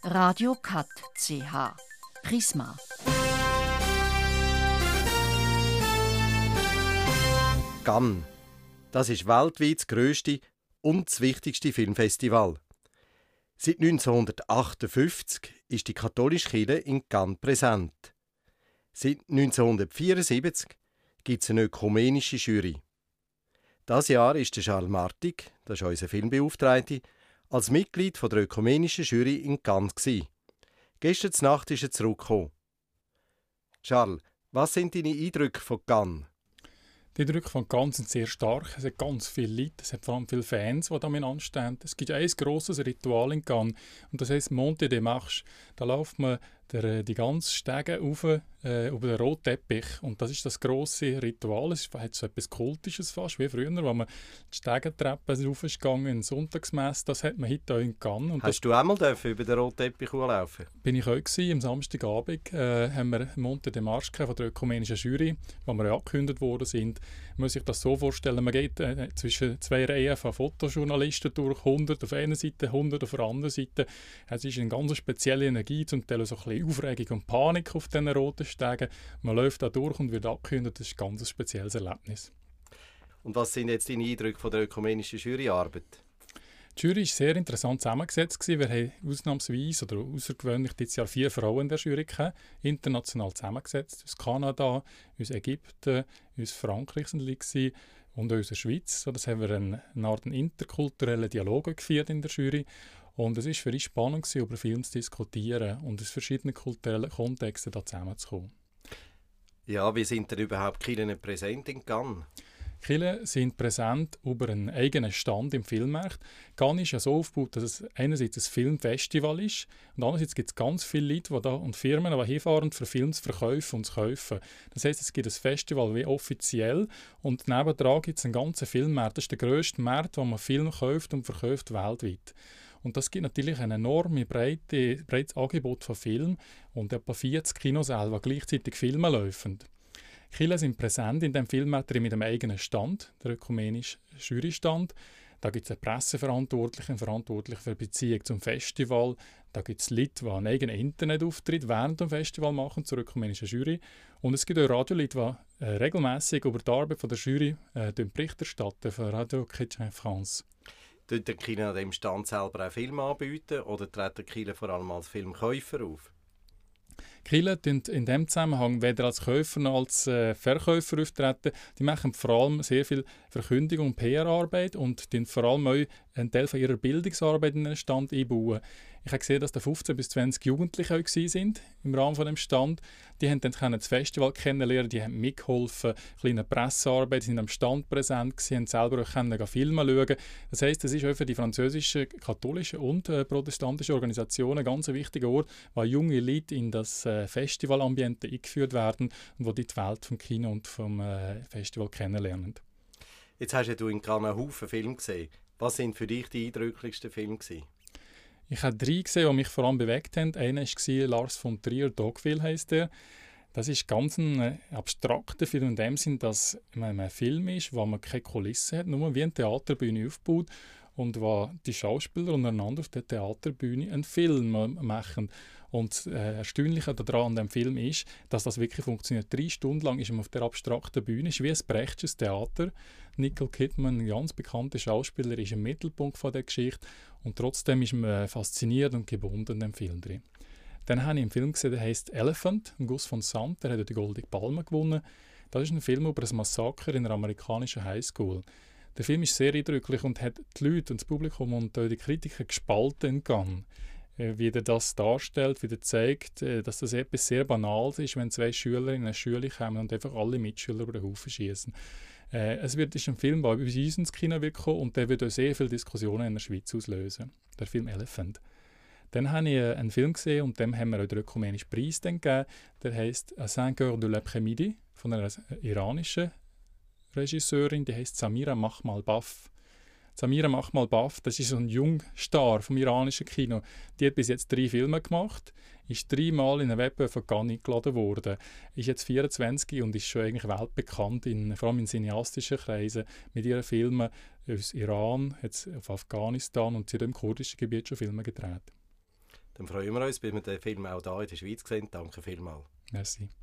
Radio Cut CH. Prisma. Cannes. Das ist weltweit das grösste und das wichtigste Filmfestival. Seit 1958 ist die katholische Kirche in Cannes präsent. Seit 1974 gibt es eine ökumenische Jury. Dieses Jahr ist Charles Martig, das ist unser Filmbeauftragter, als Mitglied der ökumenischen Jury in Cannes gewesen. Gestern Nacht ist er zurückgekommen. Charles, was sind deine Eindrücke von Cannes? Die Eindrücke von Cannes sind sehr stark. Es hat ganz viele Leute, es hat vor allem viele Fans, die da anstehen. Es gibt ein grosses Ritual in Cannes und das heisst Monte des Marches. Da läuft man die ganzen Stege rauf, über den roten Teppich. Und das ist das grosse Ritual. Es hat so etwas Kultisches fast, wie früher, wo man die Stegentreppe rauf ist gegangen, in Sonntagsmesse. Das hat man heute auch in Cannes. Und hast du einmal über den roten Teppich laufen? Bin ich auch gewesen. Am Samstagabend haben wir Monte des Marches von der ökumenischen Jury, wo wir angekündigt worden sind. Man muss sich das so vorstellen, man geht zwischen zwei Reihen von Fotojournalisten durch, 100 auf einer Seite, 100 auf der anderen Seite. Es ist eine ganz spezielle Energie, zum Teil so ein bisschen Aufregung und Panik auf diesen roten Stegen. Man läuft da durch und wird angekündigt, das ist ein ganz spezielles Erlebnis. Und was sind jetzt deine Eindrücke von der ökumenischen Juryarbeit? Die Jury war sehr interessant zusammengesetzt. Wir haben ausnahmsweise oder außergewöhnlich dieses Jahr 4 Frauen in der Jury gehabt, international zusammengesetzt. Aus Kanada, aus Ägypten, aus Frankreich sind die und aus der Schweiz. So, das haben wir eine Art interkulturellen Dialog geführt in der Jury. Und es war für uns spannend, über Filme zu diskutieren und aus verschiedenen kulturellen Kontexten da zusammenzukommen. Ja, wie sind denn überhaupt Kirchen präsent in Cannes? Kirchen sind präsent über einen eigenen Stand im Filmmarkt. Cannes ist ja so aufgebaut, dass es einerseits ein Filmfestival ist und andererseits gibt es ganz viele Leute und Firmen, die hinfahren, für Filme zu verkaufen und zu kaufen. Das heisst, es gibt ein Festival wie offiziell und nebendran gibt es einen ganzen Filmmarkt. Das ist der grösste Markt, wo man Filme kauft und verkauft weltweit. Und das gibt natürlich ein enormes breites Angebot von Filmen und etwa 40 Kinosäle, die gleichzeitig Filme laufen. Kirchen sind präsent in diesem Filmmarkt mit einem eigenen Stand, der ökumenische Jurystand. Da gibt es einen Presseverantwortlichen, Verantwortlichen für die Beziehung zum Festival. Da gibt es Leute, die einen eigenen Internetauftritt während dem Festival machen zur ökumenischen Jury. Und es gibt auch Radioleute, die regelmässig über die Arbeit der Jury Bericht erstatten von Radio Chrétien France. Tut der Kirche an diesem Stand selber auch Filme anbieten oder treten die Kirche vor allem als Filmkäufer auf? Kirchen tun in diesem Zusammenhang weder als Käufer noch als Verkäufer auftreten. Die machen vor allem sehr viel Verkündigung und PR-Arbeit und vor allem auch einen Teil von ihrer Bildungsarbeit in den Stand einbauen. Ich habe gesehen, dass da 15 bis 20 Jugendliche auch sind im Rahmen von dem Stand. Die haben dann das Festival kennenlernen, die haben mitgeholfen, kleine Pressearbeit, sind am Stand präsent gewesen, haben selber auch Filme schauen. Das heisst, es ist auch für die französischen, katholischen und protestantischen Organisationen ein ganz wichtiger Ort, wo junge Leute in das Festivalambiente eingeführt werden und wo die Welt vom Kino und vom Festival kennenlernen. Jetzt hast du in Cannes einen Haufen Filme gesehen. Was sind für dich die eindrücklichsten Filme gewesen? Ich habe 3 gesehen, die mich vor allem bewegt haben. Einer war Lars von Trier, Dogville heisst der. Das ist ganz ein abstrakter Film in dem Sinn, dass man ein Film ist, wo man keine Kulisse hat, nur wie eine Theaterbühne aufgebaut und wo die Schauspieler untereinander auf der Theaterbühne einen Film machen. Und das Erstaunliche daran an dem Film ist, dass das wirklich funktioniert. 3 Stunden lang ist man auf der abstrakten Bühne. Es ist wie ein Brechtsches Theater. Nicole Kidman, ein ganz bekannter Schauspieler, ist im Mittelpunkt von der Geschichte. Und trotzdem ist man fasziniert und gebunden in dem Film drin. Dann habe ich einen Film gesehen, der heisst Elephant, Gus von Sant, der hat die Goldene Palme gewonnen. Das ist ein Film über ein Massaker in einer amerikanischen Highschool. Der Film ist sehr eindrücklich und hat die Leute und das Publikum und die Kritiker gespalten in Cannes. Wie er das darstellt, wie er zeigt, dass das etwas sehr Banales ist, wenn 2 Schüler in eine Schule kommen und einfach alle Mitschüler über den Haufen schießen. Es ist ein Film, der bei uns ins Kino wird kommen und der wird auch sehr viele Diskussionen in der Schweiz auslösen. Der Film Elephant. Dann habe ich einen Film gesehen und dem haben wir auch den ökumenischen Preis gegeben. Der heisst «À 5 heures de l'après-midi» von einer iranischen Regisseurin, die heisst Samira Makhmalbaf. Samira Makhmalbaf, das ist so ein Jungstar vom iranischen Kino. Die hat bis jetzt 3 Filme gemacht, ist 3-mal in einen Wettbewerb von Cannes eingeladen worden, ist jetzt 24 und ist schon eigentlich weltbekannt, vor allem in cineastischen Kreisen, mit ihren Filmen aus Iran, jetzt auf Afghanistan und zu dem kurdischen Gebiet schon Filme gedreht. Dann freuen wir uns, bis wir den Film auch hier in der Schweiz sehen. Danke vielmals. Merci.